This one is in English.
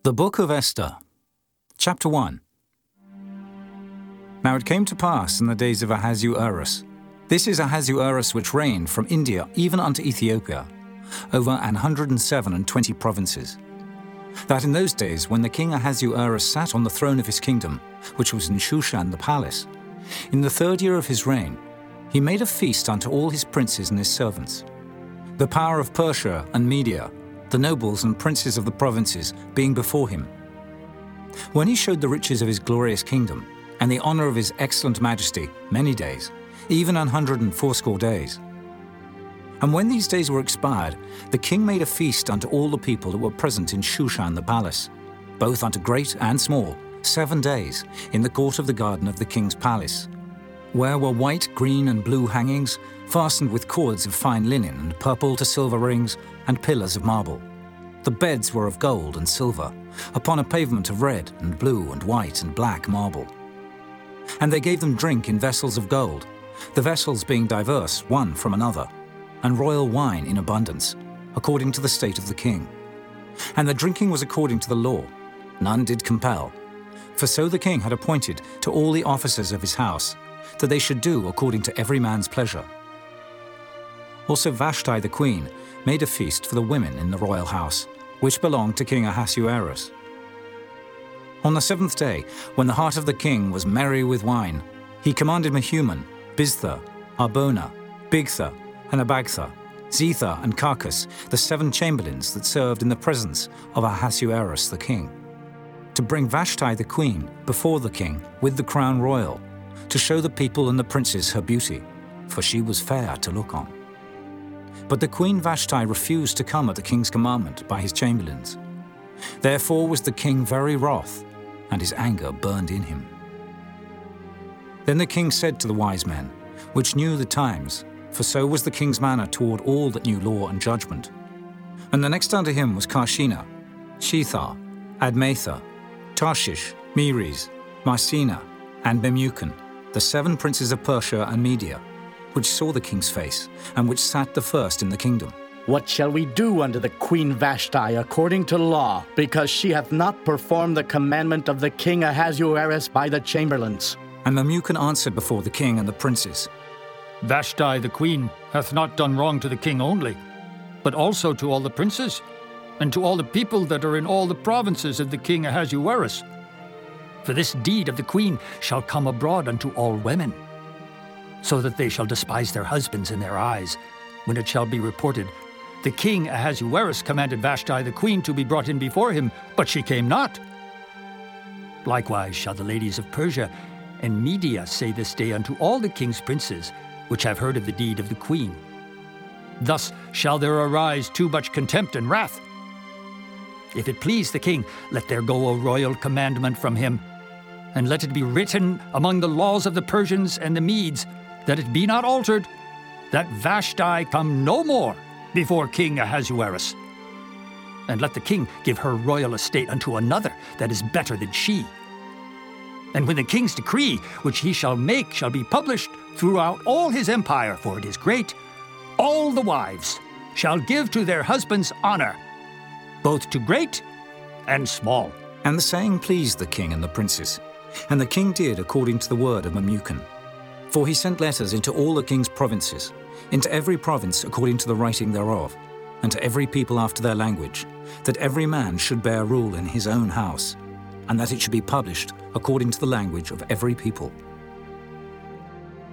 The Book of Esther, Chapter 1. Now it came to pass in the days of Ahasuerus. This is Ahasuerus which reigned from India even unto Ethiopia, over 127 provinces. That in those days, when the king Ahasuerus sat on the throne of his kingdom, which was in Shushan the palace, in the 3rd year of his reign, he made a feast unto all his princes and his servants. The power of Persia and Media, the nobles and princes of the provinces, being before him. When he showed the riches of his glorious kingdom, and the honor of his excellent majesty, many days, even 180 days. And when these days were expired, the king made a feast unto all the people that were present in Shushan the palace, both unto great and small, 7 days, in the court of the garden of the king's palace, where were white, green, and blue hangings, fastened with cords of fine linen, and purple to silver rings, and pillars of marble. The beds were of gold and silver, upon a pavement of red and blue and white and black marble. And they gave them drink in vessels of gold, the vessels being diverse one from another, and royal wine in abundance, according to the state of the king. And the drinking was according to the law, none did compel. For so the king had appointed to all the officers of his house, that they should do according to every man's pleasure. Also Vashti the queen made a feast for the women in the royal house, which belonged to King Ahasuerus. On the 7th day, when the heart of the king was merry with wine, he commanded Mehuman, Biztha, Arbona, Bigtha, and Abagtha, Zetha, and Carcas, the 7 chamberlains that served in the presence of Ahasuerus the king, to bring Vashti the queen before the king with the crown royal, to show the people and the princes her beauty, for she was fair to look on. But the queen Vashti refused to come at the king's commandment by his chamberlains. Therefore was the king very wroth, and his anger burned in him. Then the king said to the wise men, which knew the times, for so was the king's manner toward all that knew law and judgment. And the next unto him was Carshena, Shethar, Admatha, Tarshish, Meres, Marsena, and Memucan, the 7 princes of Persia and Media, which saw the king's face, and which sat the first in the kingdom. What shall we do unto the queen Vashti according to law, because she hath not performed the commandment of the king Ahasuerus by the chamberlains? And Memucan answered before the king and the princes, Vashti the queen hath not done wrong to the king only, but also to all the princes, and to all the people that are in all the provinces of the king Ahasuerus. For this deed of the queen shall come abroad unto all women, so that they shall despise their husbands in their eyes, when it shall be reported, the king Ahasuerus commanded Vashti the queen to be brought in before him, but she came not. Likewise shall the ladies of Persia and Media say this day unto all the king's princes, which have heard of the deed of the queen. Thus shall there arise too much contempt and wrath. If it please the king, let there go a royal commandment from him, and let it be written among the laws of the Persians and the Medes, that it be not altered, that Vashti come no more before King Ahasuerus. And let the king give her royal estate unto another that is better than she. And when the king's decree, which he shall make, shall be published throughout all his empire, for it is great, all the wives shall give to their husbands honor, both to great and small. And the saying pleased the king and the princes. And the king did according to the word of Memucan. For he sent letters into all the king's provinces, into every province according to the writing thereof, and to every people after their language, that every man should bear rule in his own house, and that it should be published according to the language of every people.